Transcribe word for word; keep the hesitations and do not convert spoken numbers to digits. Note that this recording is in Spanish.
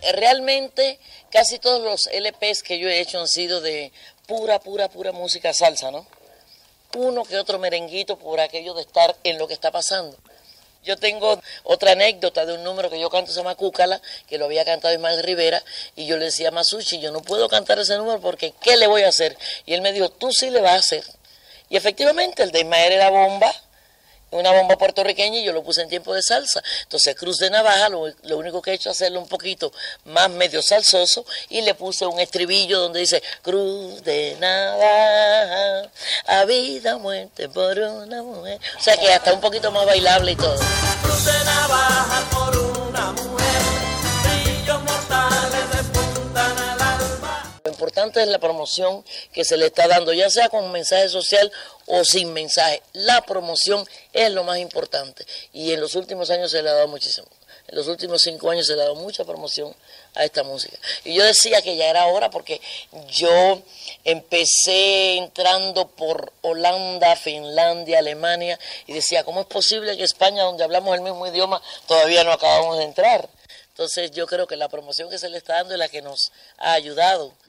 realmente casi todos los L Pes que yo he hecho han sido de pura, pura, pura música salsa, ¿no? Uno que otro merenguito por aquello de estar en lo que está pasando. Yo tengo otra anécdota de un número que yo canto, se llama Cúcala, que lo había cantado Ismael Rivera, y yo le decía a Masucci, yo no puedo cantar ese número porque ¿qué le voy a hacer? Y él me dijo, tú sí le vas a hacer. Y efectivamente, el de Ismael era bomba, una bomba puertorriqueña, y yo lo puse en tiempo de salsa. Entonces, Cruz de Navaja, lo, lo único que he hecho es hacerlo un poquito más medio salsoso, y le puse un estribillo donde dice, Cruz de Navaja, a vida o muerte por una mujer. O sea que hasta un poquito más bailable y todo. Cruz de Navaja por una mujer, brillos mortales despuntan al alba. Lo importante es la promoción que se le está dando, ya sea con mensaje social o sin mensaje. La promoción es lo más importante y en los últimos años se le ha dado muchísimo. En los últimos cinco años se le ha dado mucha promoción a esta música. Y yo decía que ya era hora porque yo empecé entrando por Holanda, Finlandia, Alemania y decía, ¿cómo es posible que España, donde hablamos el mismo idioma, todavía no acabamos de entrar? Entonces yo creo que la promoción que se le está dando es la que nos ha ayudado.